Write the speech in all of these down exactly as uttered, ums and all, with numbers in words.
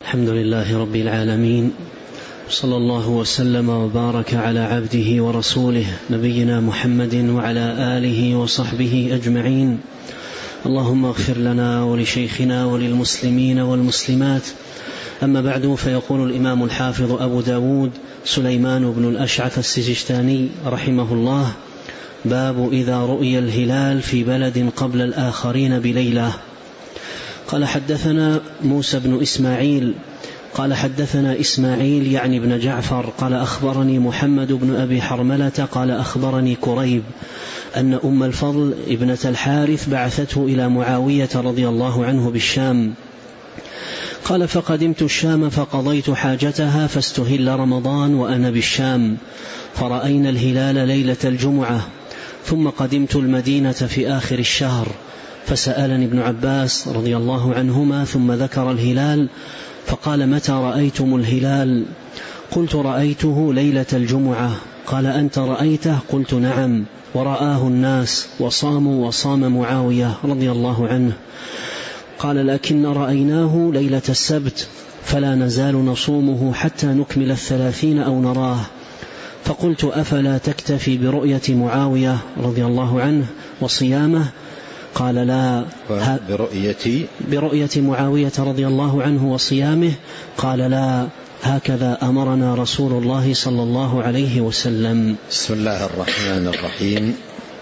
الحمد لله رب العالمين، صلى الله وسلم وبارك على عبده ورسوله نبينا محمد وعلى آله وصحبه أجمعين. اللهم اغفر لنا ولشيخنا وللمسلمين والمسلمات. أما بعد، فيقول الإمام الحافظ أبو داود سليمان بن الأشعث السجستاني رحمه الله: باب إذا رؤي الهلال في بلد قبل الآخرين بليلة. قال حدثنا موسى بن إسماعيل قال حدثنا إسماعيل يعني بن جعفر قال أخبرني محمد بن أبي حرملة قال أخبرني كريب أن أم الفضل ابنة الحارث بعثته إلى معاوية رضي الله عنه بالشام. قال: فقدمت الشام فقضيت حاجتها فاستهل رمضان وأنا بالشام، فرأينا الهلال ليلة الجمعة، ثم قدمت المدينة في آخر الشهر، فسألني ابن عباس رضي الله عنهما ثم ذكر الهلال فقال: متى رأيتم الهلال؟ قلت: رأيته ليلة الجمعة. قال: أنت رأيته؟ قلت: نعم، ورآه الناس وصاموا وصام معاوية رضي الله عنه. قال: لكن رأيناه ليلة السبت، فلا نزال نصومه حتى نكمل الثلاثين أو نراه. فقلت: أفلا تكتفي برؤية معاوية رضي الله عنه وصيامه؟ قال: لا. برؤية برؤية معاوية رضي الله عنه وصيامه؟ قال: لا، هكذا أمرنا رسول الله صلى الله عليه وسلم. بسم الله الرحمن الرحيم.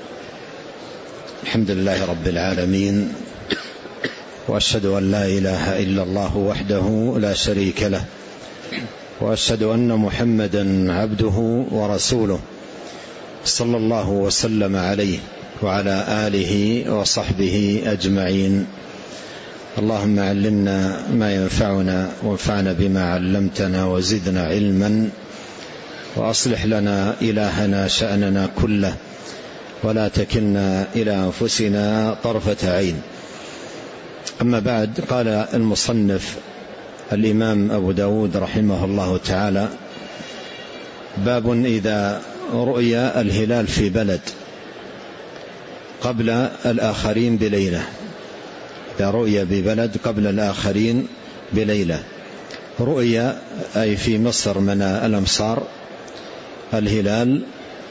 الحمد لله رب العالمين، وأشهد أن لا إله إلا الله وحده لا شريك له، وأشهد أن محمدا عبده ورسوله، صلى الله وسلم عليه وعلى آله وصحبه أجمعين. اللهم علمنا ما ينفعنا وانفعنا بما علمتنا وزدنا علما، وأصلح لنا إلهنا شأننا كله، ولا تكلنا إلى أنفسنا طرفة عين. أما بعد، قال المصنف الإمام أبو داود رحمه الله تعالى: باب إذا رؤي الهلال في بلد قبل الآخرين بليلة. إذا رؤي ببلد قبل الآخرين بليلة، رؤي أي في مصر من الأمصار الهلال،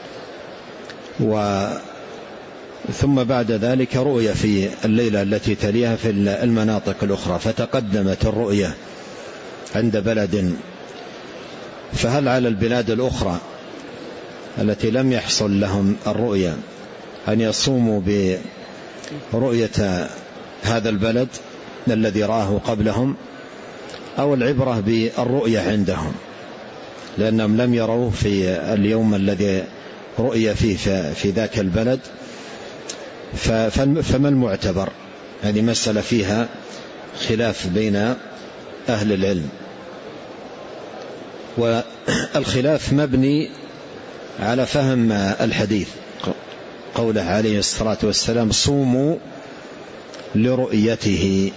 و ثم بعد ذلك رؤية في الليلة التي تليها في المناطق الأخرى، فتقدمت الرؤية عند بلد. فهل على البلاد الأخرى التي لم يحصل لهم الرؤية أن يصوموا برؤية هذا البلد الذي رآه قبلهم، أو العبرة بالرؤية عندهم لأنهم لم يروا في اليوم الذي رؤية فيه في ذاك البلد؟ فما المعتبر؟ هذه مسألة فيها خلاف بين أهل العلم، والخلاف مبني على فهم الحديث، قوله عليه الصلاة والسلام: صوموا لرؤيته.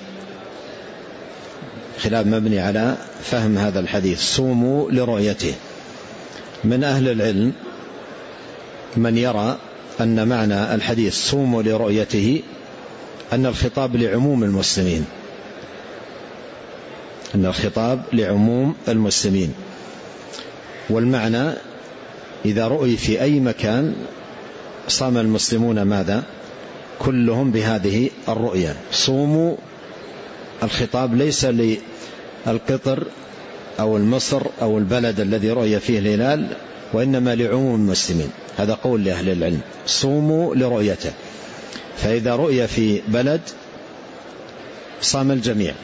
خلاف مبني على فهم هذا الحديث، صوموا لرؤيته. من أهل العلم من يرى أن معنى الحديث صوموا لرؤيته أن الخطاب لعموم المسلمين، أن الخطاب لعموم المسلمين، والمعنى إذا رؤي في أي مكان صام المسلمون ماذا؟ كلهم بهذه الرؤية. صوموا، الخطاب ليس للقطر أو المصر أو البلد الذي رؤي فيه الهلال، وإنما لعموم المسلمين. هذا قول لأهل العلم، صوموا لرؤيته. فإذا رؤي في بلد صام الجميع،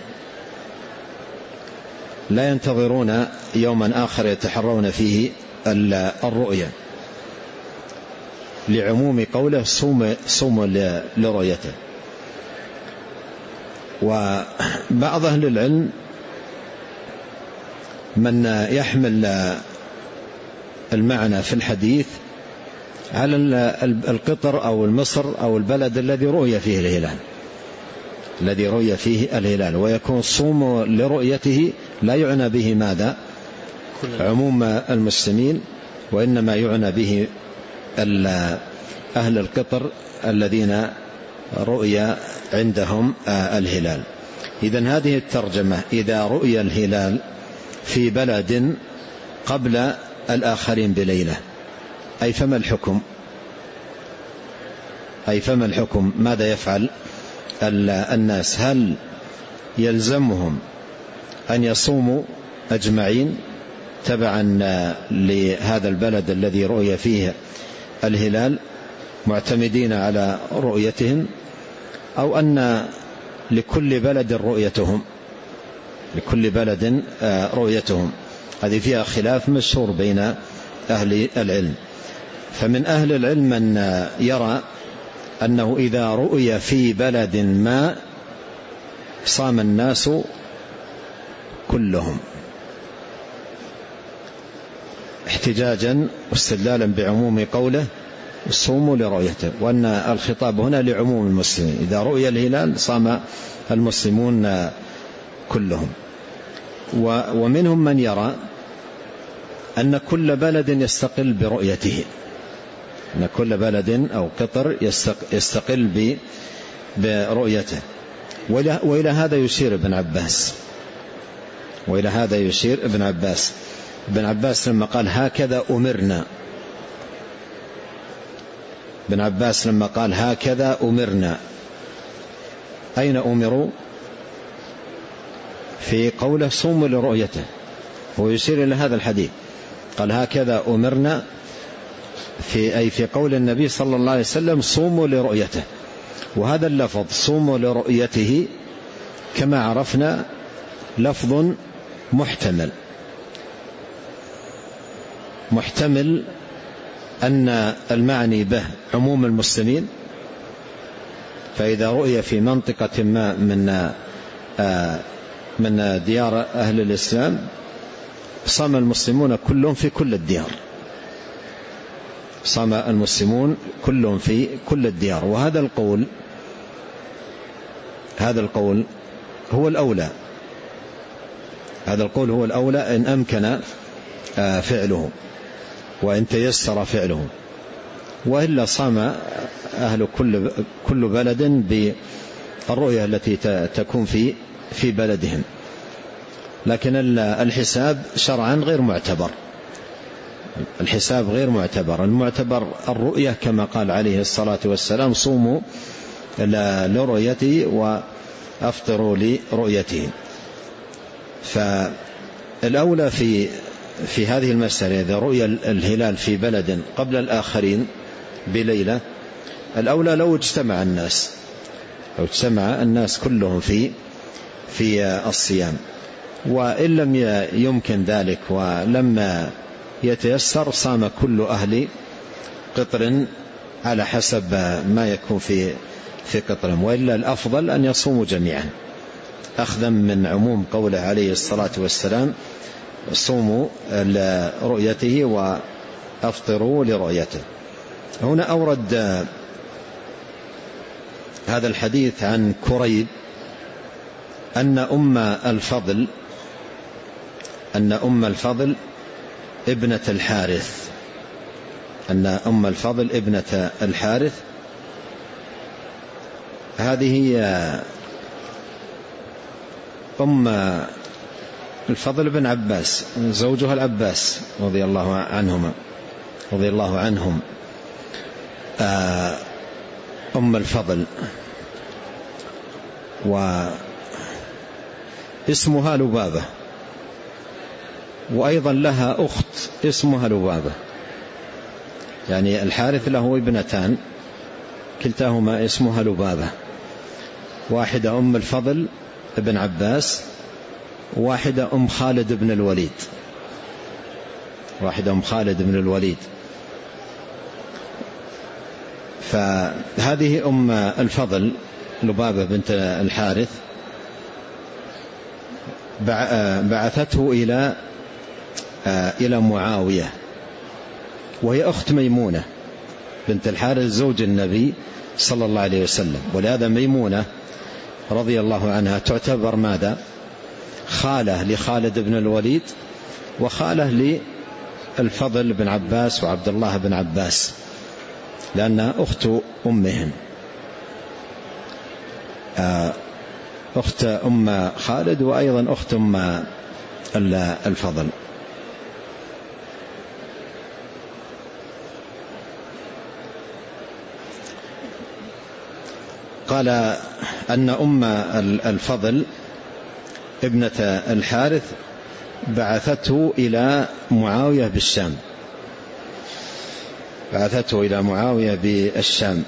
لا ينتظرون يوما آخر يتحرون فيه الرؤية، لعموم قوله صوموا لرؤيته. وبعض أهل العلم من يحمل المعنى في الحديث على القطر أو المصر أو البلد الذي رؤي فيه الهلال، الذي رؤي فيه الهلال، ويكون الصوم لرؤيته لا يعنى به ماذا؟ عموم المسلمين، وإنما يعنى به أهل القطر الذين رؤي عندهم الهلال. إذن هذه الترجمة: إذا رؤي الهلال في بلد قبل الآخرين بليلة، أي فما الحكم؟ أي فما الحكم؟ ماذا يفعل الناس؟ هل يلزمهم أن يصوموا أجمعين تبعا لهذا البلد الذي رؤي فيه الهلال معتمدين على رؤيتهم، أو أن لكل بلد رؤيتهم لكل بلد رؤيتهم؟ هذه فيها خلاف مشهور بين أهل العلم. فمن أهل العلم من يرى أنه إذا رؤي في بلد ما صام الناس كلهم، احتجاجا واستدلالا بعموم قوله صوموا لرؤيته، وأن الخطاب هنا لعموم المسلمين. إذا رؤي الهلال صام المسلمون كلهم. ومنهم من يرى أن كل بلد يستقل برؤيته، أن كل بلد أو قطر يستقل برؤيته. وإلى هذا يشير ابن عباس وإلى هذا يشير ابن عباس ابن عباس لما قال هكذا أمرنا ابن عباس لما قال هكذا أمرنا، أين أمروا؟ في قوله صوموا لرؤيته، هو يشير إلى هذا الحديث، قال هكذا أمرنا في أي في قول النبي صلى الله عليه وسلم صوموا لرؤيته. وهذا اللفظ صوموا لرؤيته كما عرفنا لفظ محتمل محتمل أن المعني به عموم المسلمين، فإذا رؤي في منطقة ما من من ديار أهل الإسلام صام المسلمون كلهم في كل الديار صام المسلمون كلهم في كل الديار. وهذا القول هذا القول هو الأولى هذا القول هو الأولى إن أمكن فعله وإن تيسر فعله، وإلا صام أهل كل كل بلد بالرؤية التي تكون في في بلدهم. لكن الحساب شرعا غير معتبر الحساب غير معتبر المعتبر الرؤية كما قال عليه الصلاة والسلام صوموا لرؤيته وأفطروا لرؤيته. فالأولى في في هذه المسألة إذا رؤي الهلال في بلد قبل الآخرين بليلة، الأولى لو اجتمع الناس لو اجتمع الناس كلهم في في الصيام. وإن لم يمكن ذلك ولم يتيسر صام كل أهل قطر على حسب ما يكون في في قطرهم، وإلا الأفضل أن يصوموا جميعا أخذا من عموم قوله عليه الصلاة والسلام صوموا لرؤيته وأفطروا لرؤيته. هنا أورد هذا الحديث عن كريب أن أم الفضل أن أم الفضل ابنة الحارث أن أم الفضل ابنة الحارث هذه أم الفضل بن عباس زوجها العباس رضي الله عنهما رضي الله عنهم أم الفضل، واسمها لبابة، وأيضا لها أخت اسمها لبابة، يعني الحارث له ابنتان كلتاهما اسمها لبابة، واحدة أم الفضل ابن عباس، واحدة أم خالد بن الوليد واحدة أم خالد بن الوليد. فهذه أم الفضل لبابة بنت الحارث بعثته إلى إلى معاوية، وهي أخت ميمونة بنت الحارث زوج النبي صلى الله عليه وسلم. ولهذا ميمونة رضي الله عنها تعتبر ماذا؟ خالة لخالد بن الوليد وخالة للفضل بن عباس وعبد الله بن عباس، لأنها أخت أمهم. أخت أم خالد وأيضا أخت أم الفضل. قال أن أم الفضل ابنة الحارث بعثته إلى معاوية بالشام، بعثته إلى معاوية بالشام.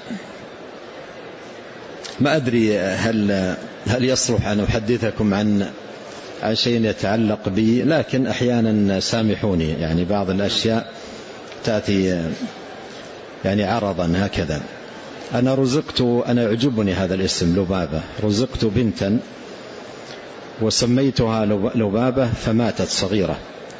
ما أدري هل هل يصلح أن أحدثكم عن عن شيء يتعلق بي، لكن أحيانا سامحوني، يعني بعض الأشياء تأتي يعني عرضا هكذا. أنا رزقت، أنا يعجبني هذا الاسم لبابة، رزقت بنتا وسميتها لبابة فماتت صغيرة،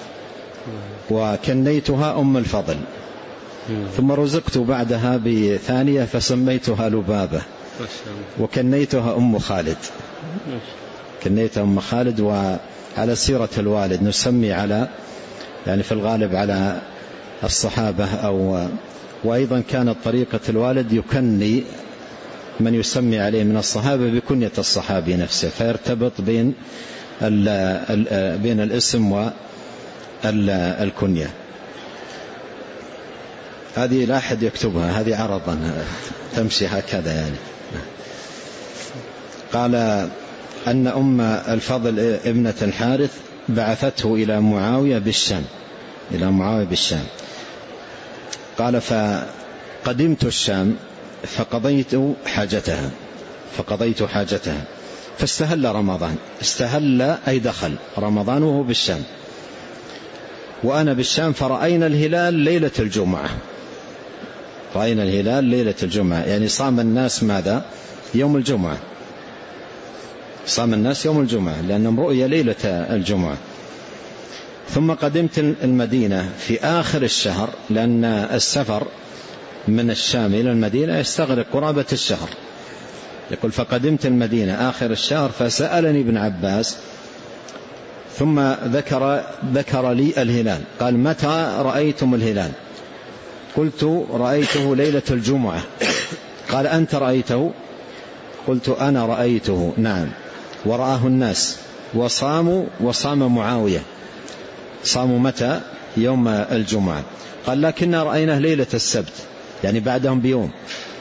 وكنيتها أم الفضل، ثم رزقت بعدها بثانية فسميتها لبابة وكنيتها أم خالد، كنيتها أم خالد. وعلى سيرة الوالد نسمي على يعني في الغالب على الصحابة، أو وأيضا كانت طريقة الوالد يكني من يسمي عليه من الصحابة بكنية الصحابي نفسه، فيرتبط بين بين الاسم والكنية. هذه لا أحد يكتبها، هذه عرضا تمشي هكذا يعني. قال أن أم الفضل ابنة الحارث بعثته إلى معاوية بالشام، إلى معاوية بالشام. قال فقدمت الشام فقضيت حاجتها فقضيت حاجتها فاستهل رمضان، استهل أي دخل رمضان وهو بالشام، وأنا بالشام فرأينا الهلال ليلة الجمعة، رأينا الهلال ليلة الجمعة، يعني صام الناس ماذا؟ يوم الجمعة، صام الناس يوم الجمعة لأنهم رؤيا ليلة الجمعة. ثم قدمت المدينة في آخر الشهر، لأن السفر من الشام إلى المدينة يستغرق قرابة الشهر. يقول فقدمت المدينة آخر الشهر فسألني ابن عباس ثم ذكر, ذكر لي الهلال، قال متى رأيتم الهلال؟ قلت رأيته ليلة الجمعة. قال أنت رأيته؟ قلت أنا رأيته نعم، ورآه الناس وصاموا، وصام معاوية، صاموا متى؟ يوم الجمعة. قال لكننا رأيناه ليلة السبت، يعني بعدهم بيوم.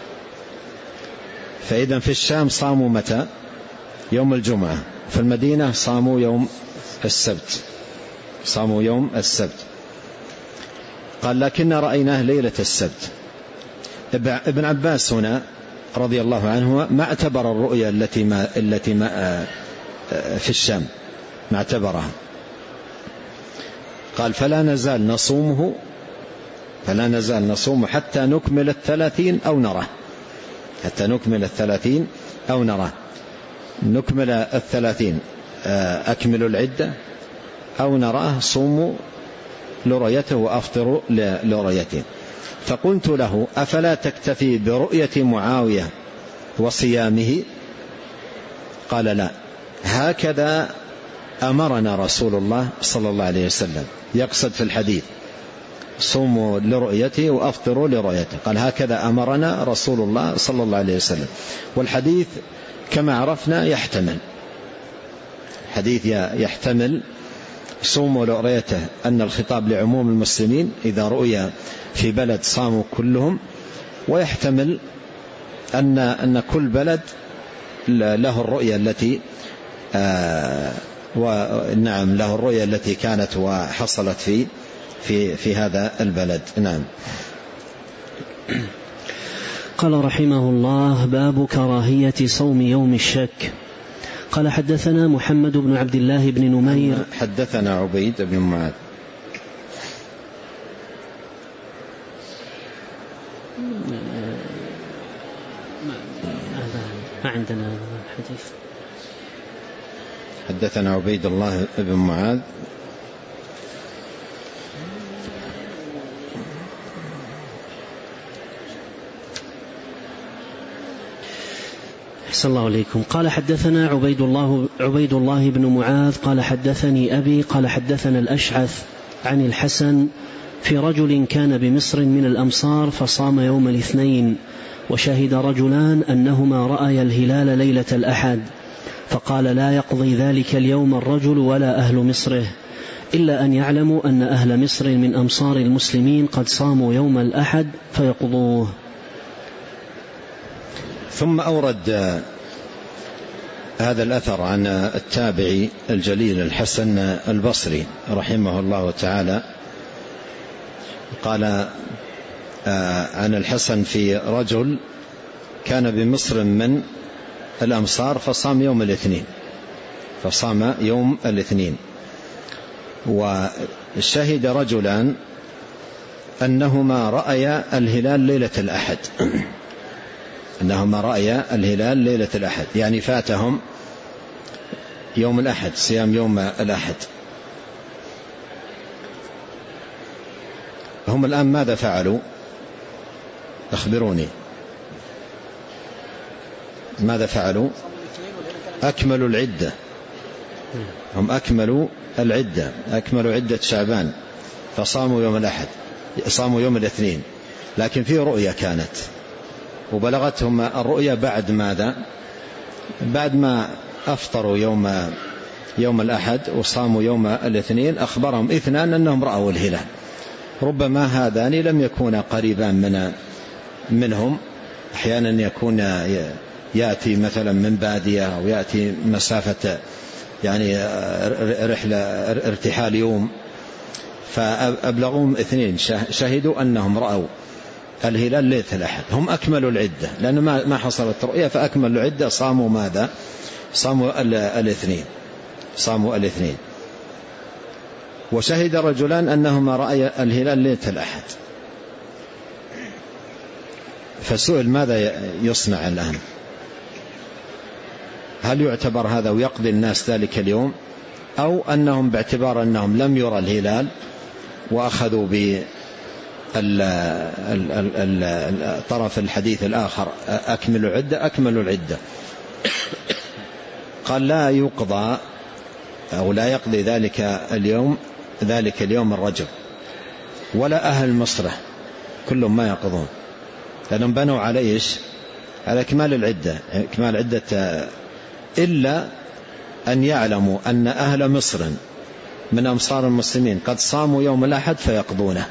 فإذا في الشام صاموا متى؟ يوم الجمعة، في المدينة صاموا يوم السبت، صاموا يوم السبت. قال لكننا رأيناه ليلة السبت. ابن عباس هنا رضي الله عنه ما اعتبر الرؤيا التي ما التي ما في الشام، ما اعتبرها. قال فلا نزال نصومه فلا نزال نصومه حتى نكمل الثلاثين أو نراه، حتى نكمل الثلاثين أو نراه. نكمل الثلاثين أكمل العدة، أو نراه صوموا لرؤيته وأفطروا لرؤيته. فقلت له أفلا تكتفي برؤية معاوية وصيامه؟ قال لا، هكذا أمرنا رسول الله صلى الله عليه وسلم، يقصد في الحديث صوموا لرؤيته وأفطروا لرؤيته، قال هكذا أمرنا رسول الله صلى الله عليه وسلم. والحديث كما عرفنا يحتمل، حديث يحتمل صوموا لرؤيته أن الخطاب لعموم المسلمين إذا رؤيا في بلد صاموا كلهم، ويحتمل أن أن كل بلد له الرؤيا التي آه ونعم له الرؤيا التي كانت وحصلت في في في هذا البلد. نعم. قال رحمه الله: باب كراهية صوم يوم الشك. قال حدثنا محمد بن عبد الله بن نمير. حدثنا عبيد بن معاذ. ما عندنا حديث. حدثنا عبيد الله بن معاذ. أحسن الله عليكم. قال حدثنا عبيد الله عبيد الله بن معاذ قال حدثني أبي قال حدثنا الأشعث عن الحسن في رجل كان بمصر من الأمصار فصام يوم الاثنين، وشهد رجلان أنهما رأيا الهلال ليلة الأحد، فقال لا يقضي ذلك اليوم الرجل ولا أهل مصره إلا أن يعلموا أن أهل مصر من أمصار المسلمين قد صاموا يوم الأحد فيقضوه. ثم أورد هذا الأثر عن التابعي الجليل الحسن البصري رحمه الله تعالى قال عن الحسن في رجل كان بمصر من الأمصار فصام يوم الاثنين فصام يوم الاثنين وشهد رجلان أنهما رأيا الهلال ليلة الأحد أنهما رأيا الهلال ليلة الأحد يعني فاتهم يوم الأحد صيام يوم الأحد. هم الآن ماذا فعلوا؟ أخبروني ماذا فعلوا؟ أكملوا العدة. هم أكملوا العدة أكملوا عدة شعبان فصاموا يوم الأحد صاموا يوم الاثنين، لكن في رؤية كانت وبلغتهم الرؤية بعد ماذا؟ بعد ما أفطروا يوم يوم الأحد وصاموا يوم الاثنين أخبرهم اثنان أنهم رأوا الهلال. ربما هذان لم يكونا قريبان من منهم، أحيانا يكون يأتي مثلا من بادية أو يأتي مسافة يعني رحلة ارتحال يوم، فأبلغهم اثنين شهدوا أنهم رأوا الهلال ليلة الأحد. هم أكملوا العدة لأن ما حصلت رؤية فأكملوا العدة صاموا ماذا؟ صاموا الاثنين صاموا الاثنين. وشهد رجلان أنهما رأيا الهلال ليلة الأحد. فسئل ماذا يصنع الآن؟ هل يعتبر هذا ويقضي الناس ذلك اليوم، أو أنهم باعتبار أنهم لم يرى الهلال وأخذوا بالطرف الحديث الآخر أكملوا العدة أكملوا العدة؟ قال لا يقضى أو لا يقضي ذلك اليوم ذلك اليوم الرجل ولا أهل مصره كلهم ما يقضون، لأنهم بنوا على إيش؟ على إكمال العدة إكمال عدة، إلا أن يعلموا أن أهل مصر من أمصار المسلمين قد صاموا يوم الأحد فيقضونه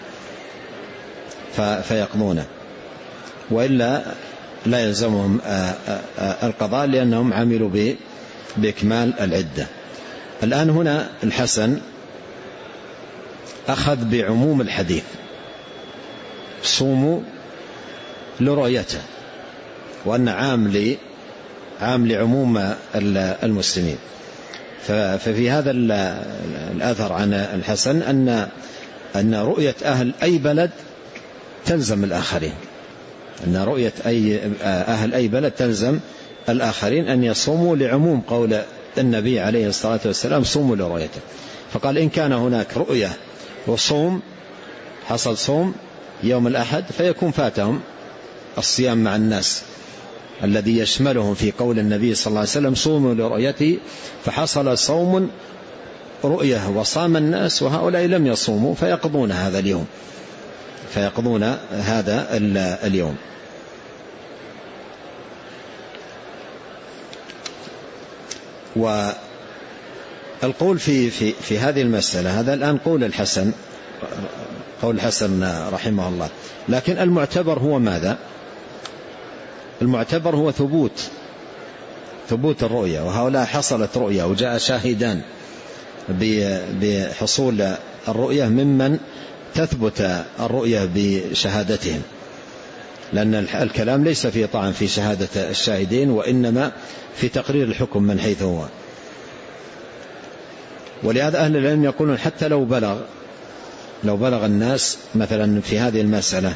فيقضونه وإلا لا يلزمهم القضاء لأنهم عملوا بإكمال العدة. الآن هنا الحسن أخذ بعموم الحديث صوموا لرؤيته، وأن عام لي عام لعموم المسلمين. ففي هذا الأثر عن الحسن أن أن رؤية أهل أي بلد تلزم الآخرين، أن رؤية أي أهل أي بلد تلزم الآخرين أن يصوموا لعموم قول النبي عليه الصلاة والسلام صوموا لرؤيته. فقال إن كان هناك رؤية وصوم حصل صوم يوم الأحد فيكون فاتهم الصيام مع الناس الذي يشملهم في قول النبي صلى الله عليه وسلم صوموا لرؤيته، فحصل صوم رؤية وصام الناس وهؤلاء لم يصوموا فيقضون هذا اليوم فيقضون هذا اليوم. والقول في في في هذه المسألة هذا الآن قول الحسن قول الحسن رحمه الله، لكن المعتبر هو ماذا؟ المعتبر هو ثبوت ثبوت الرؤية، وهؤلاء حصلت رؤية وجاء شاهدان بحصول الرؤية ممن تثبت الرؤية بشهادتهم، لأن الكلام ليس فيه طعن في شهادة الشاهدين وإنما في تقرير الحكم من حيث هو. ولهذا أهل العلم يقولون حتى لو بلغ لو بلغ الناس مثلا في هذه المسألة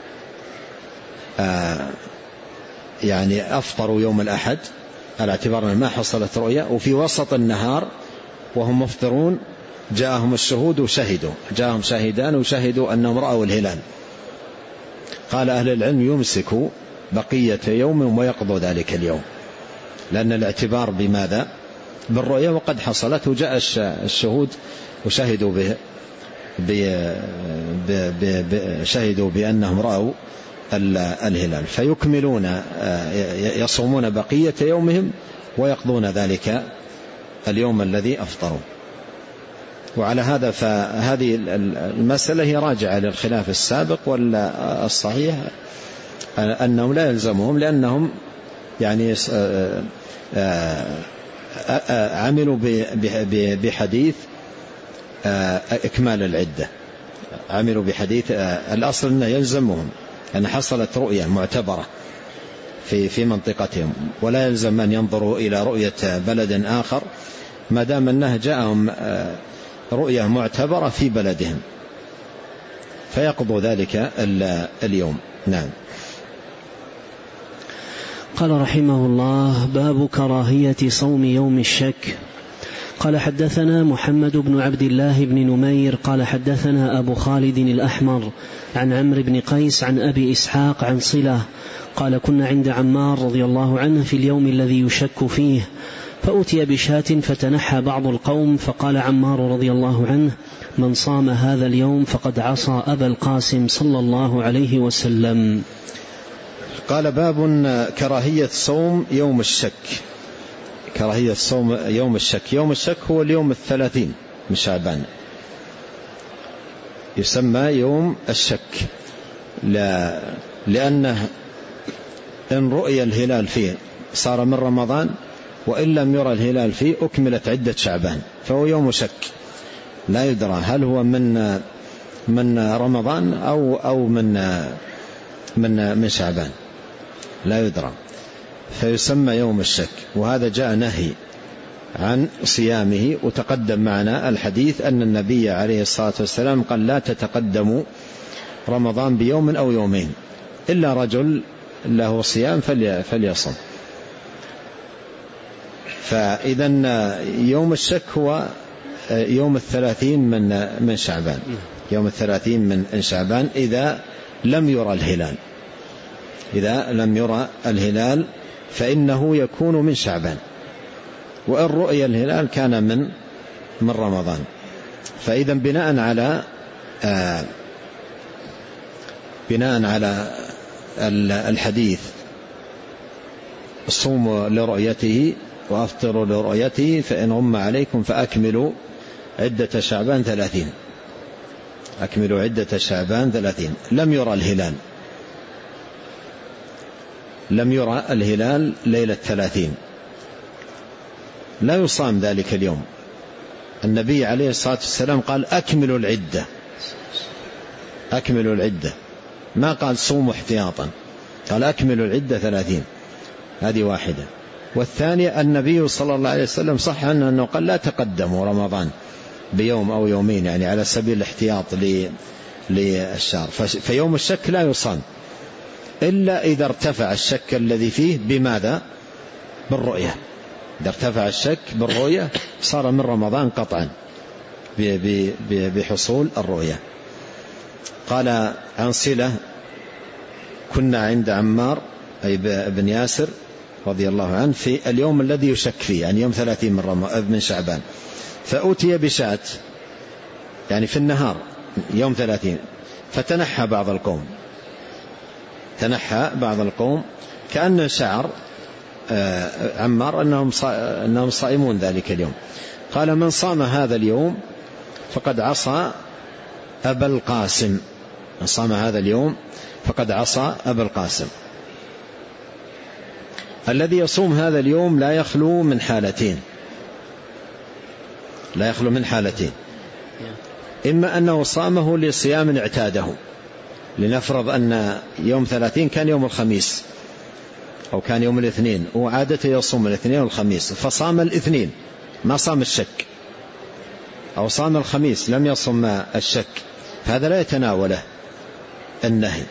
آه يعني أفطروا يوم الأحد على اعتبار ما حصلت رؤية، وفي وسط النهار وهم مفطرون جاءهم الشهود وشهدوا جاءهم شاهدان وشهدوا أنهم رأوا الهلال، قال أهل العلم يمسكوا بقية يوم ويقضوا ذلك اليوم، لأن الاعتبار بماذا؟ بالرؤية وقد حصلت وجاء الشهود وشهدوا به شهدوا بأنهم رأوا الهلال، فيكملون يصومون بقية يومهم ويقضون ذلك اليوم الذي أفطروا. وعلى هذا فهذه المسألة هي راجعة للخلاف السابق، والصحيح أنهم لا يلزمهم، لأنهم يعني عملوا بحديث إكمال العدة، عملوا بحديث الأصل أنه يلزمهم أن حصلت رؤية معتبرة في في منطقتهم، ولا يلزم أن ينظروا إلى رؤية بلد آخر ما دام أنه جاءهم رؤية معتبرة في بلدهم، فيقضوا ذلك اليوم. نعم. قال رحمه الله: باب كراهية صوم يوم الشك. قال حدثنا محمد بن عبد الله بن نمير قال حدثنا أبو خالد الأحمر عن عمرو بن قيس عن أبي إسحاق عن صلة قال: كنا عند عمار رضي الله عنه في اليوم الذي يشك فيه، فأتي بشاة فتنحى بعض القوم، فقال عمار رضي الله عنه: من صام هذا اليوم فقد عصى أبا القاسم صلى الله عليه وسلم. قال: باب كراهية صوم يوم الشك. كراهية صوم يوم الشك. يوم الشك هو اليوم الثلاثين من شعبان، يسمى يوم الشك، لا لأنه إن رؤي الهلال فيه صار من رمضان، وإن لم يرى الهلال فيه أكملت عدة شعبان، فهو يوم شك لا يدرى هل هو من من رمضان أو أو من من من شعبان، لا يدرى، فيسمى يوم الشك. وهذا جاء نهي عن صيامه، وتقدم معنا الحديث أن النبي عليه الصلاة والسلام قال: لا تتقدموا رمضان بيوم أو يومين إلا رجل له صيام فليصم. فإذا يوم الشك هو يوم الثلاثين من من شعبان، يوم الثلاثين من شعبان إذا لم يرى الهلال، إذا لم يرى الهلال فإنه يكون من شعبان، وإن رؤي الهلال كان من من رمضان. فإذا بناء على آه بناء على الحديث صوموا لرؤيته وأفطروا لرؤيته فإن غم عليكم فأكملوا عدة شعبان ثلاثين، أكملوا عدة شعبان ثلاثين. لم يرى الهلال، لم يرى الهلال ليلة ثلاثين، لا يصام ذلك اليوم. النبي عليه الصلاة والسلام قال: أكملوا العدة، أكملوا العدة، ما قال صوموا احتياطا، قال أكملوا العدة ثلاثين. هذه واحدة. والثانية النبي صلى الله عليه وسلم صح عنه أنه قال: لا تقدموا رمضان بيوم أو يومين، يعني على سبيل الاحتياط للشهر. فيوم الشك لا يصام إلا إذا ارتفع الشك الذي فيه بماذا؟ بالرؤية. إذا ارتفع الشك بالرؤية صار من رمضان قطعا بحصول الرؤية. قال عن صلة: كنا عند عمار أي بن ياسر رضي الله عنه في اليوم الذي يشك فيه، يعني يوم ثلاثين من, من شعبان، فأتي بشاة، يعني في النهار يوم ثلاثين، فتنحى بعض القوم، تنحى بعض القوم كأن شعر عمار أنهم أنهم صائمون ذلك اليوم. قال: من صام هذا اليوم فقد عصى أبا القاسم، من صام هذا اليوم فقد عصى أبا القاسم. الذي يصوم هذا اليوم لا يخلو من حالتين، لا يخلو من حالتين، إما أنه صامه لصيام اعتاده، لنفرض أن يوم ثلاثين كان يوم الخميس أو كان يوم الاثنين، وعادته يصوم الاثنين والخميس، فصام الاثنين ما صام الشك، أو صام الخميس لم يصم الشك، فهذا لا يتناوله النهي.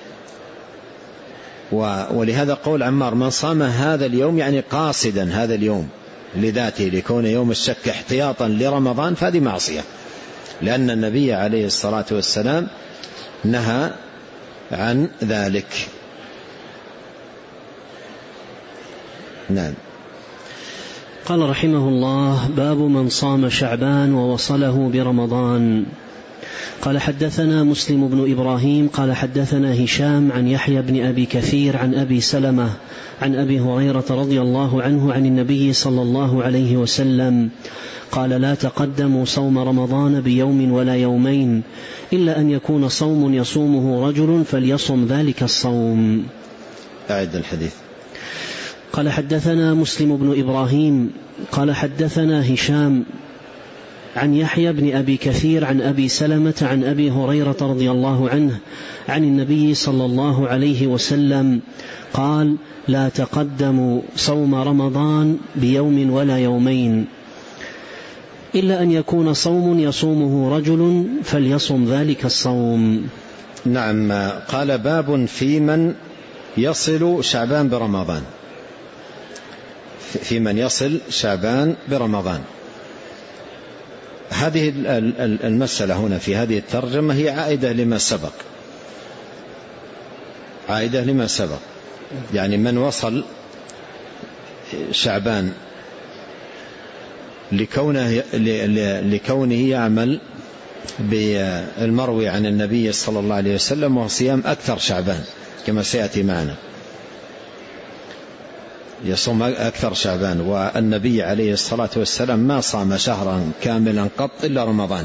ولهذا قول عمار: من صام هذا اليوم، يعني قاصدا هذا اليوم لذاته لكون يوم الشك احتياطا لرمضان، فهذه معصية، لأن النبي عليه الصلاة والسلام نهى عن ذلك. نعم. قال رحمه الله: باب من صام شعبان ووصله برمضان. قال حدثنا مسلم بن إبراهيم قال حدثنا هشام عن يحيى بن أبي كثير عن أبي سلمة عن أبي هريرة رضي الله عنه عن النبي صلى الله عليه وسلم قال لا تقدموا صوم رمضان بيوم ولا يومين إلا أن يكون صوم يصومه رجل فليصم ذلك الصوم. أعد الحديث. قال حدثنا مسلم بن إبراهيم قال حدثنا هشام عن يحيى بن أبي كثير عن أبي سلمة عن أبي هريرة رضي الله عنه عن النبي صلى الله عليه وسلم قال لا تقدموا صوم رمضان بيوم ولا يومين إلا أن يكون صوم يصومه رجل فليصم ذلك الصوم. نعم. قال باب في من يصل شعبان برمضان، في من يصل شعبان برمضان. هذه المسألة هنا في هذه الترجمة هي عائدة لما سبق، عائدة لما سبق، يعني من وصل شعبان لكونه, لكونه يعمل بالمروي عن النبي صلى الله عليه وسلم وصيام أكثر شعبان كما سيأتي معنا، يصوم أكثر شعبان. والنبي عليه الصلاة والسلام ما صام شهرا كاملا قط إلا رمضان،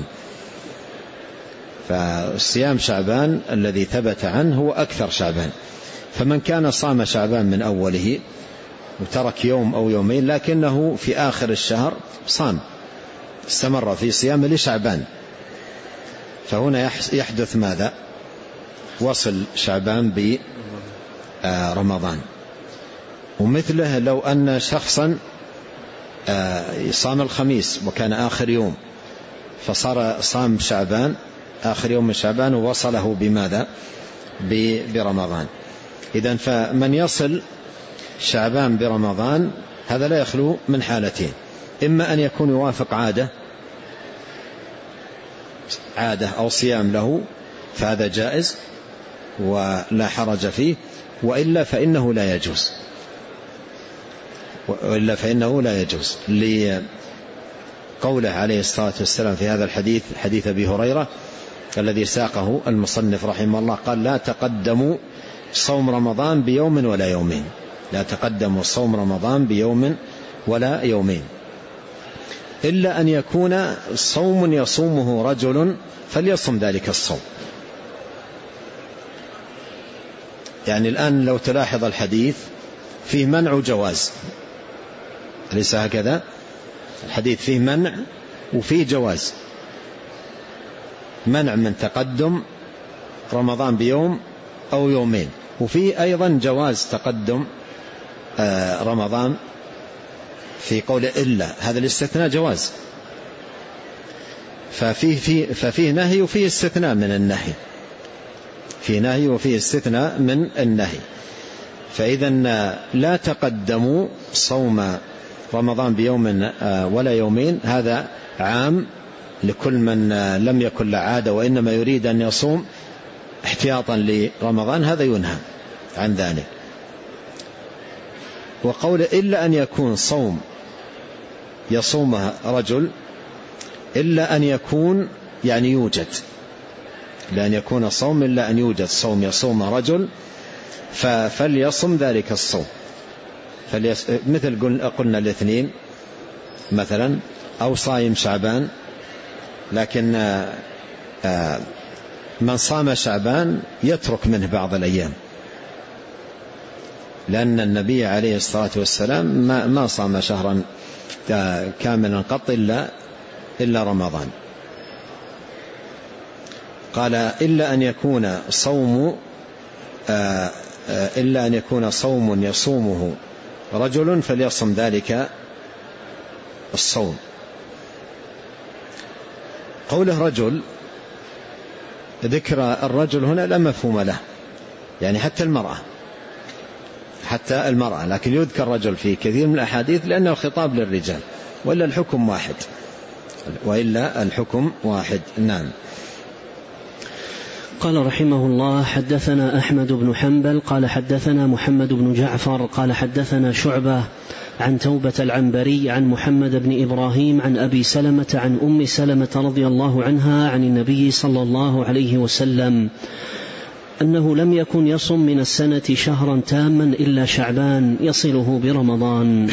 فالصيام شعبان الذي ثبت عنه هو أكثر شعبان. فمن كان صام شعبان من أوله وترك يوم أو يومين لكنه في آخر الشهر صام استمر في صيام لشعبان، فهنا يحدث ماذا؟ وصل شعبان برمضان. ومثله لو أن شخصا صام الخميس وكان آخر يوم فصار صام شعبان آخر يوم من شعبان ووصله بماذا؟ برمضان. إذن فمن يصل شعبان برمضان هذا لا يخلو من حالتين، إما أن يكون يوافق عادة عادة أو صيام له فهذا جائز ولا حرج فيه، وإلا فإنه لا يجوز، وإلا فإنه لا يجوز لقوله عليه الصلاة والسلام في هذا الحديث، حديث أبي هريرة الذي ساقه المصنف رحمه الله، قال لا تقدموا صوم رمضان بيوم ولا يومين، لا تقدموا صوم رمضان بيوم ولا يومين إلا أن يكون صوم يصومه رجل فليصم ذلك الصوم. يعني الآن لو تلاحظ الحديث فيه منع وجواز، أليس هكذا؟ الحديث فيه منع وفيه جواز، منع من تقدم رمضان بيوم أو يومين، وفيه أيضا جواز تقدم رمضان في قول إلا، هذا الاستثناء جواز، ففيه, فيه, ففيه نهي وفيه استثناء من النهي، في نهي وفيه استثناء من النهي. فإذا لا تقدموا صوم رمضان بيوم ولا يومين هذا عام لكل من لم يكن له عادة وإنما يريد أن يصوم احتياطا لرمضان، هذا ينهى عن ذلك. وقول إلا أن يكون صوم يصومها رجل، إلا أن يكون يعني يوجد، لأن يكون صوم إلا أن يوجد صوم يصوم رجل فليصم ذلك الصوم، فليص... مثل قلنا الاثنين مثلا، أو صايم شعبان، لكن من صام شعبان يترك منه بعض الأيام، لأن النبي عليه الصلاة والسلام ما, ما صام شهرا كاملا قط إلا, إلا رمضان. قال إلا أن يكون صوم إلا أن يكون صوم يصومه رجل فليصم ذلك الصوم. قوله رجل، ذكر الرجل هنا لا مفهوم له، يعني حتى المرأة حتى المرأة لكن يذكر رجل في كثير من الأحاديث لأنه الخطاب للرجال، وإلا الحكم واحد، وإلا الحكم واحد. نعم. قال رحمه الله حدثنا أحمد بن حنبل قال حدثنا محمد بن جعفر قال حدثنا شعبة عن توبة العنبري عن محمد بن إبراهيم عن أبي سلمة عن أم سلمة رضي الله عنها عن النبي صلى الله عليه وسلم أنه لم يكن يصم من السنة شهرا تاما إلا شعبان يصله برمضان.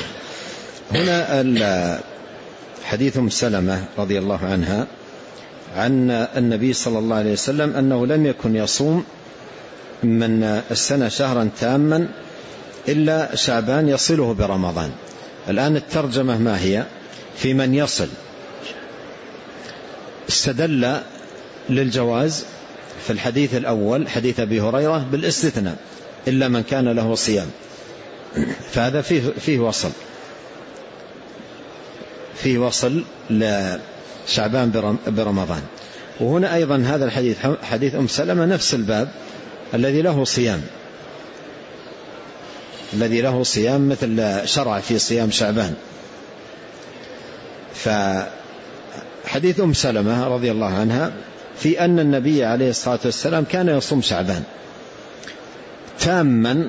هنا حديث أم سلمة رضي الله عنها عن النبي صلى الله عليه وسلم أنه لم يكن يصوم من السنة شهرا تاما إلا شعبان يصله برمضان. الآن الترجمة ما هي؟ في من يصل. استدل للجواز في الحديث الأول حديث أبي هريرة بالاستثناء إلا من كان له صيام، فهذا فيه, فيه وصل فيه وصل لشعبان برمضان. وهنا أيضا هذا الحديث حديث أم سلمة نفس الباب الذي له صيام الذي له صيام مثل شرع في صيام شعبان. فحديث أم سلمة رضي الله عنها في أن النبي عليه الصلاة والسلام كان يصوم شعبان تاما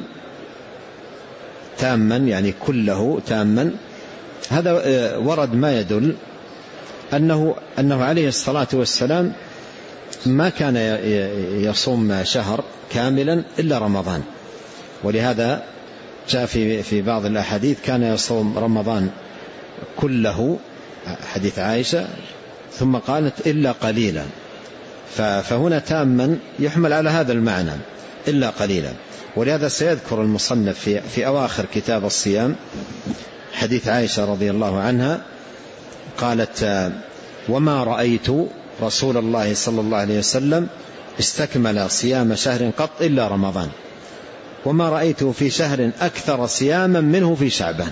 تاما يعني كله تاما. هذا ورد ما يدل أنه, أنه عليه الصلاة والسلام ما كان يصوم شهر كاملا إلا رمضان. ولهذا جاء في في بعض الأحاديث كان يصوم رمضان كله، حديث عائشة، ثم قالت إلا قليلا. فهنا تاما يحمل على هذا المعنى إلا قليلا. ولهذا سيذكر المصنف في, في أواخر كتاب الصيام حديث عائشة رضي الله عنها قالت: وما رأيت رسول الله صلى الله عليه وسلم استكمل صيام شهر قط إلا رمضان، وما رأيته في شهر أكثر صياما منه في شعبان.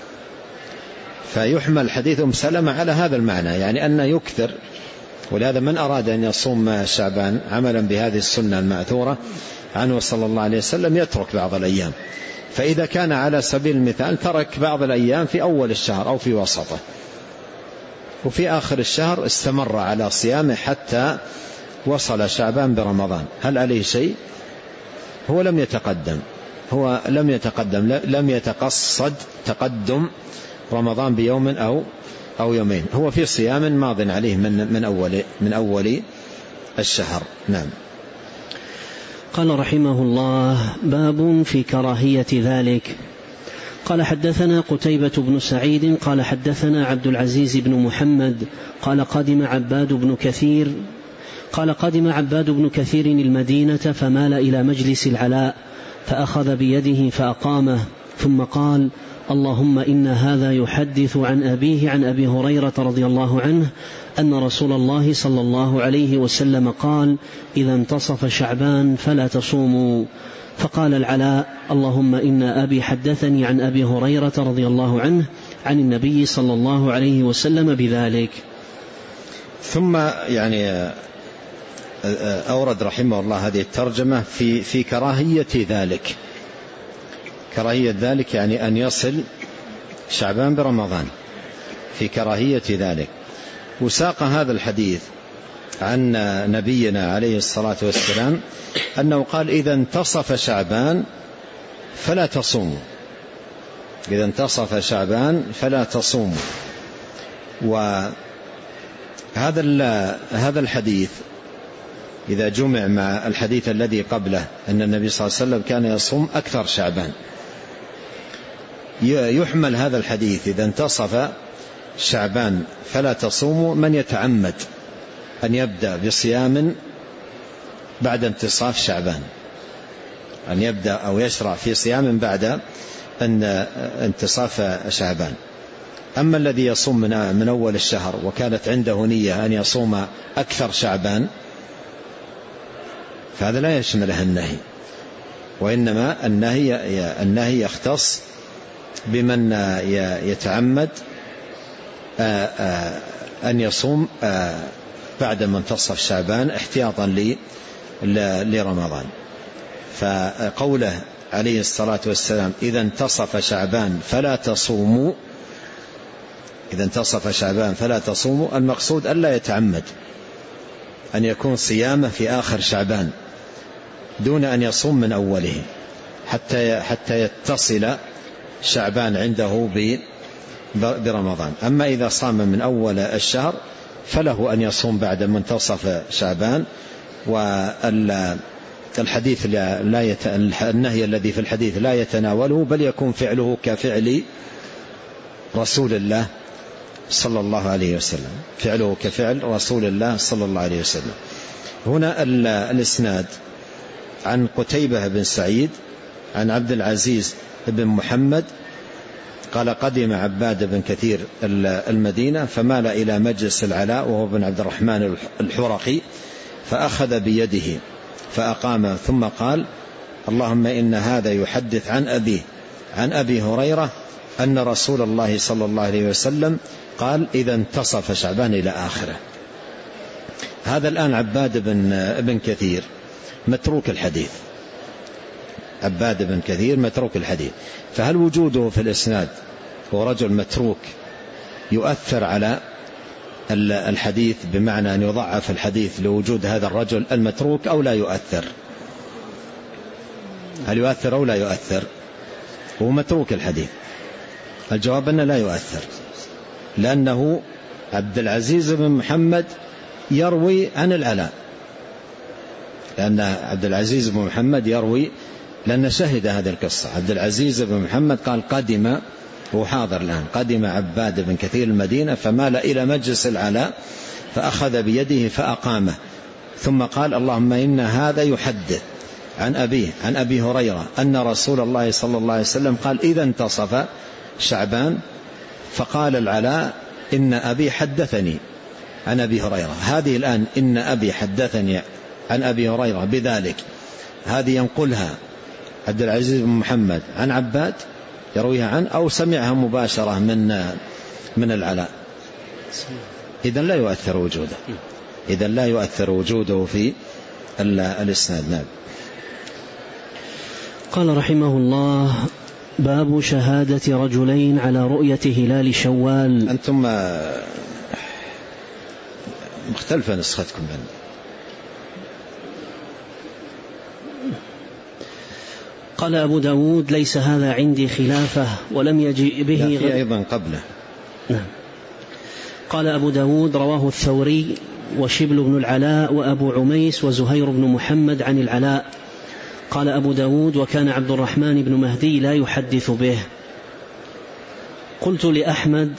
فيحمل حديث أم سلمة على هذا المعنى، يعني أن يكثر. ولهذا من أراد أن يصوم شعبان عملا بهذه السنة المأثورة عنه صلى الله عليه وسلم يترك بعض الأيام. فإذا كان على سبيل المثال ترك بعض الأيام في أول الشهر أو في وسطه، وفي آخر الشهر استمر على صيامه حتى وصل شعبان برمضان، هل عليه شيء؟ هو لم يتقدم هو لم يتقدم لم يتقصد تقدم رمضان بيوم أو أو يومين، هو في صيام ماض عليه من من أول من أول الشهر. نعم. قال رحمه الله: باب في كراهية ذلك. قال: حدثنا قتيبة بن سعيد قال حدثنا عبد العزيز بن محمد قال قدم عباد بن كثير قال قدم عباد بن كثير المدينة فمال إلى مجلس العلاء فأخذ بيده فأقامه، ثم قال: اللهم إن هذا يحدث عن أبيه عن أبي هريرة رضي الله عنه أن رسول الله صلى الله عليه وسلم قال: إذا انتصف شعبان فلا تصوموا. فقال العلاء: اللهم إن أبي حدثني عن أبي هريرة رضي الله عنه عن النبي صلى الله عليه وسلم بذلك. ثم يعني أورد رحمه الله هذه الترجمة في في كراهية ذلك. كراهية ذلك يعني أن يصل شعبان برمضان، في كراهية ذلك. وساق هذا الحديث عن نبينا عليه الصلاة والسلام أنه قال: إذا انتصف شعبان فلا تصوموا، إذا انتصف شعبان فلا تصوموا. وهذا هذا الحديث إذا جمع مع الحديث الذي قبله أن النبي صلى الله عليه وسلم كان يصوم أكثر شعبان، يحمل هذا الحديث إذا انتصف شعبان فلا تصوموا من يتعمد أن يبدأ بصيام بعد انتصاف شعبان، أن يبدأ أو يشرع في صيام بعد أن انتصاف شعبان. أما الذي يصوم من من أول الشهر وكانت عنده نية أن يصوم أكثر شعبان فهذا لا يشمله النهي، وإنما النهي النهي يختص بمن يتعمد أن يصوم بعد منتصف شعبان احتياطا لرمضان. فقوله عليه الصلاة والسلام: إذا انتصف شعبان فلا تصوموا، إذا انتصف شعبان فلا تصوموا، المقصود ألا يتعمد أن يكون صيامه في آخر شعبان دون أن يصوم من أوله حتى حتى يتصل شعبان عنده برمضان. أما إذا صام من أول الشهر فله أن يصوم بعد منتصف شعبان. والحديث لا يت... النهي الذي في الحديث لا يتناوله، بل يكون فعله كفعل رسول الله صلى الله عليه وسلم، فعله كفعل رسول الله صلى الله عليه وسلم. هنا الإسناد عن قتيبة بن سعيد عن عبد العزيز بن محمد قال قدم عباد بن كثير المدينة فمال إلى مجلس العلاء وهو بن عبد الرحمن الحرقي فأخذ بيده فأقام، ثم قال اللهم إن هذا يحدث عن أبيه عن أبي هريرة أن رسول الله صلى الله عليه وسلم قال إذا انتصف شعبان إلى آخره. هذا الآن عباد بن, بن كثير متروك الحديث، عباد بن كثير متروك الحديث. فهل وجوده في الإسناد هو رجل متروك يؤثر على الحديث بمعنى أن يضعف الحديث لوجود هذا الرجل المتروك أو لا يؤثر؟ هل يؤثر أو لا يؤثر؟ هو متروك الحديث. الجواب أنه لا يؤثر، لأنه عبد العزيز بن محمد يروي عن العلاء، لأن عبد العزيز بن محمد يروي لأن شهد هذه القصة. عبد العزيز بن محمد قال قدم، هو حاضر الآن، قدم عباد بن كثير المدينة فمال إلى مجلس العلاء فأخذ بيده فأقامه، ثم قال اللهم إن هذا يحدث عن أبيه عن أبي هريرة أن رسول الله صلى الله عليه وسلم قال إذا انتصف شعبان. فقال العلاء إن أبي حدثني عن أبي هريرة. هذه الآن إن أبي حدثني عن أبي هريرة بذلك، هذه ينقلها عبد العزيز بن محمد عن عباد يرويها عنه أو سمعها مباشرة من من العلاء. إذن لا يؤثر وجوده، إذن لا يؤثر وجوده في الإسناد. نعم. قال رحمه الله باب شهادة رجلين على رؤية هلال شوال. أنتم مختلفة نسختكم من قال أبو داود ليس هذا عندي خلافه ولم يجئ به غير أيضا قبله. نعم. قال أبو داود رواه الثوري وشبل بن العلاء وأبو عميس وزهير بن محمد عن العلاء. قال أبو داود وكان عبد الرحمن بن مهدي لا يحدث به. قلت لأحمد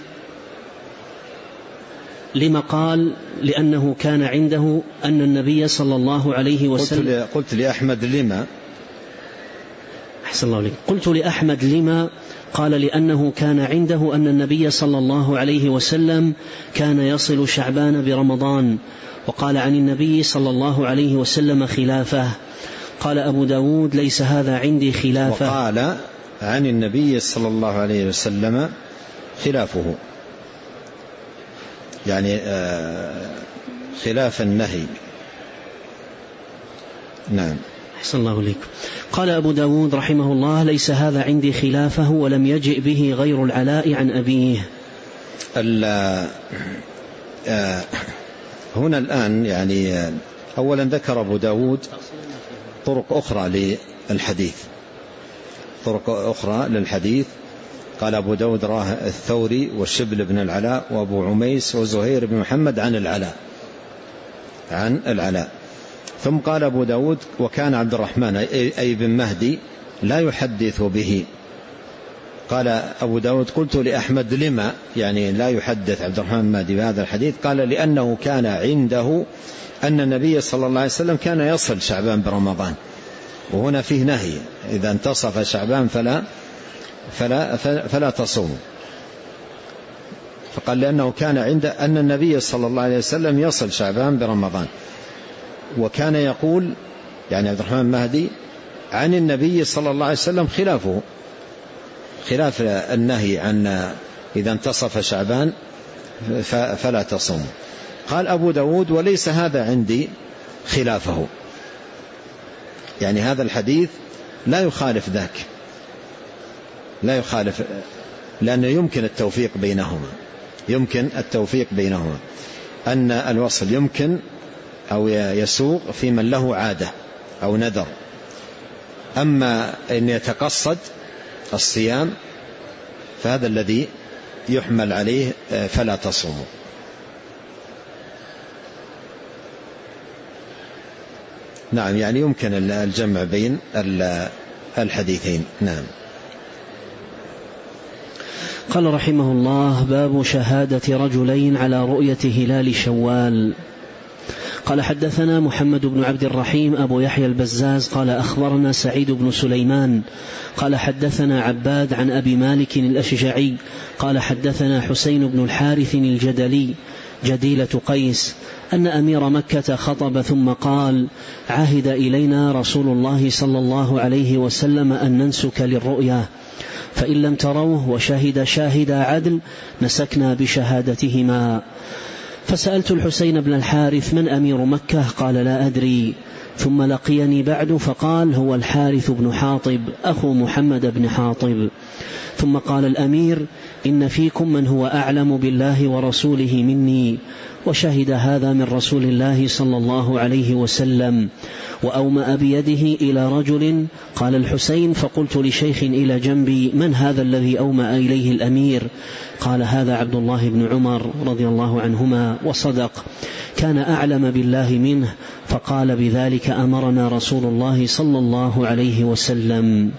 لما قال لأنه كان عنده أن النبي صلى الله عليه وسلم. قلت, قلت لأحمد لما أحسن الله عليك. قلت لأحمد لما قال لأنه كان عنده أن النبي صلى الله عليه وسلم كان يصل شعبان برمضان، وقال عن النبي صلى الله عليه وسلم خلافه. قال أبو داود ليس هذا عندي خلافه. وقال عن النبي صلى الله عليه وسلم خلافه، يعني خلاف النهي. نعم. أحسن الله عليك. قال أبو داود رحمه الله ليس هذا عندي خلافه ولم يجئ به غير العلاء عن أبيه. هنا الآن يعني أولا ذكر أبو داود طرق أخرى للحديث، طرق أخرى للحديث. قال أبو داود راه الثوري والشبل بن العلاء وأبو عميس وزهير بن محمد عن العلاء عن العلاء. ثم قال أبو داود وكان عبد الرحمن أي بن مهدي لا يحدث به. قال أبو داود قلت لأحمد لما يعني لا يحدث عبد الرحمن بن مهدي بهذا الحديث؟ قال لأنه كان عنده أن النبي صلى الله عليه وسلم كان يصل شعبان برمضان، وهنا فيه نهي إذا انتصف شعبان فلا فلا فلا تصوم. فقال لأنه كان عنده أن النبي صلى الله عليه وسلم يصل شعبان برمضان، وكان يقول يعني عبد الرحمن المهدي عن النبي صلى الله عليه وسلم خلافه، خلاف النهي عن إذا انتصف شعبان فلا تصوم. قال أبو داود وليس هذا عندي خلافه، يعني هذا الحديث لا يخالف ذاك، لا يخالف، لأنه يمكن التوفيق بينهما، يمكن التوفيق بينهما أن الوصل يمكن أو يسوق في من له عادة أو نذر. أما أن يتقصد الصيام فهذا الذي يحمل عليه فلا تصوموا. نعم، يعني يمكن الجمع بين الحديثين. نعم. قال رحمه الله: باب شهادة رجلين على رؤية هلال شوال. قال: حدثنا محمد بن عبد الرحيم أبو يحيى البزاز قال: أخبرنا سعيد بن سليمان قال: حدثنا عباد عن أبي مالك الأشجعي قال: حدثنا حسين بن الحارث الجدلي جديلة قيس أن أمير مكة خطب ثم قال: عهد إلينا رسول الله صلى الله عليه وسلم أن ننسك للرؤيا، فإن لم تروه وشهد شاهد عدل نسكنا بشهادتهما. فسألت الحسين بن الحارث: من أمير مكة؟ قال: لا أدري. ثم لقيني بعد فقال: هو الحارث بن حاطب أخو محمد بن حاطب. ثم قال الأمير: إن فيكم من هو أعلم بالله ورسوله مني، وشهد هذا من رسول الله صلى الله عليه وسلم. وأومأ بيده إلى رجل. قال الحسين: فقلت لشيخ إلى جنبي: من هذا الذي أومأ إليه الأمير؟ قال: هذا عبد الله بن عمر رضي الله عنهما، وصدق، كان أعلم بالله منه، فقال: بذلك أمرنا رسول الله صلى الله عليه وسلم.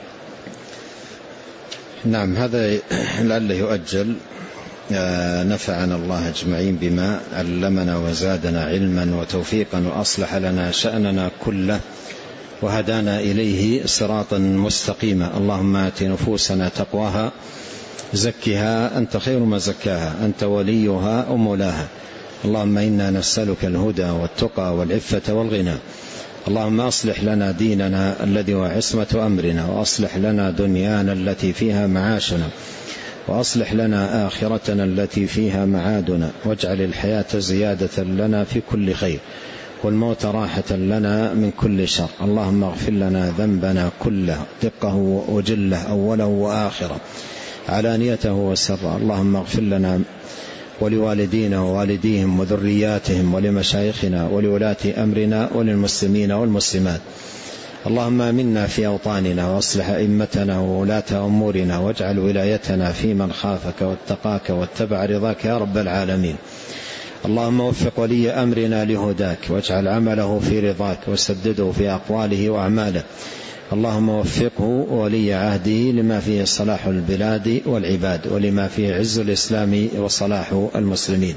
نعم، هذا لعله يؤجل. نفعنا الله أجمعين بما علمنا وزادنا علما وتوفيقا وأصلح لنا شأننا كله وهدانا إليه صراطا مستقيما. اللهم آت نفوسنا تقواها زكها أنت خير ما زكاها، أنت وليها ومولاها. اللهم إنا نسألك الهدى والتقى والعفة والغنى. اللهم أصلح لنا ديننا الذي هو عصمة أمرنا، وأصلح لنا دنيانا التي فيها معاشنا، وأصلح لنا آخرتنا التي فيها معادنا، واجعل الحياة زيادة لنا في كل خير، والموت راحة لنا من كل شر. اللهم اغفر لنا ذنبنا كله، دقه وجله، أوله وآخره، علانيته وسره. اللهم اغفر لنا ولوالدينا ووالديهم وذرياتهم ولمشايخنا ولولاة أمرنا وللمسلمين والمسلمات. اللهم آمنا في أوطاننا، واصلح أئمتنا وولاة أمورنا، واجعل ولايتنا في من خافك واتقاك واتبع رضاك يا رب العالمين. اللهم وفق ولي أمرنا لهداك، واجعل عمله في رضاك، وسدده في أقواله وأعماله. اللهم وفقه ولي عهده لما فيه صلاح البلاد والعباد، ولما فيه عز الإسلام وصلاح المسلمين.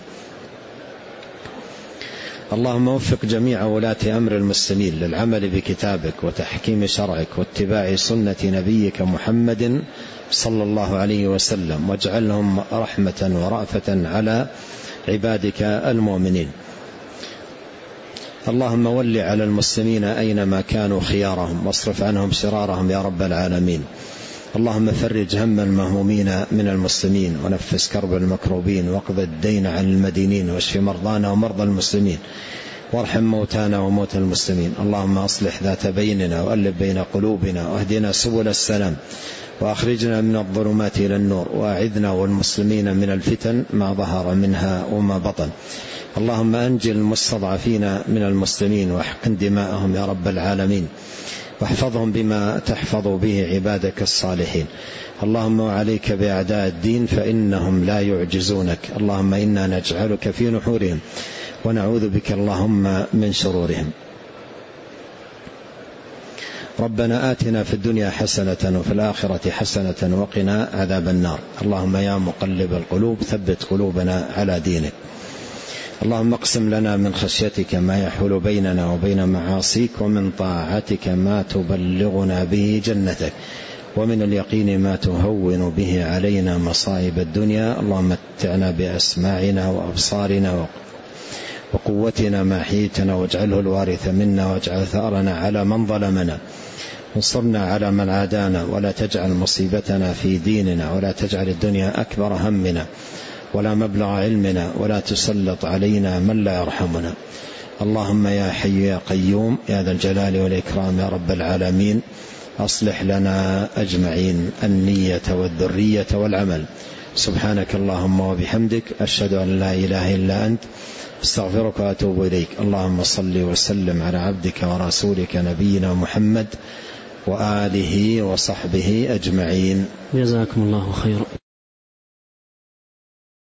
اللهم وفق جميع ولاة أمر المسلمين للعمل بكتابك وتحكيم شرعك واتباع سنة نبيك محمد صلى الله عليه وسلم، واجعلهم رحمة ورأفة على عبادك المؤمنين. اللهم ول على المسلمين أينما كانوا خيارهم، واصرف عنهم شرارهم يا رب العالمين. اللهم فرج هم المهمومين من المسلمين، ونفس كرب المكروبين، واقض الدين عن المدينين، واشف مرضانا ومرضى المسلمين، وارحم موتانا وموتى المسلمين. اللهم أصلح ذات بيننا، وألف بين قلوبنا، واهدنا سبل السلام، وأخرجنا من الظلمات إلى النور، وأعذنا والمسلمين من الفتن ما ظهر منها وما بطن. اللهم أنجي المستضعفين من المسلمين، واحقن دماءهم يا رب العالمين، واحفظهم بما تحفظ به عبادك الصالحين. اللهم وعليك بأعداء الدين فإنهم لا يعجزونك. اللهم إنا نجعلك في نحورهم، ونعوذ بك اللهم من شرورهم. ربنا آتنا في الدنيا حسنة وفي الآخرة حسنة وقنا عذاب النار. اللهم يا مقلب القلوب ثبت قلوبنا على دينك. اللهم اقسم لنا من خشيتك ما يحول بيننا وبين معاصيك، ومن طاعتك ما تبلغنا به جنتك، ومن اليقين ما تهون به علينا مصائب الدنيا. اللهم متعنا بأسماعنا وأبصارنا وقوتنا ما أحييتنا، واجعله الوارث منا، واجعل ثأرنا على من ظلمنا، وانصرنا على من عادانا، ولا تجعل مصيبتنا في ديننا، ولا تجعل الدنيا أكبر همنا ولا مبلغ علمنا، ولا تسلط علينا من لا يرحمنا. اللهم يا حي يا قيوم يا ذا الجلال والإكرام يا رب العالمين، أصلح لنا أجمعين النية والذرية والعمل. سبحانك اللهم وبحمدك، أشهد أن لا إله إلا أنت، استغفرك وأتوب إليك. اللهم صل وسلم على عبدك ورسولك نبينا محمد وآله وصحبه أجمعين. جزاكم الله خيرا.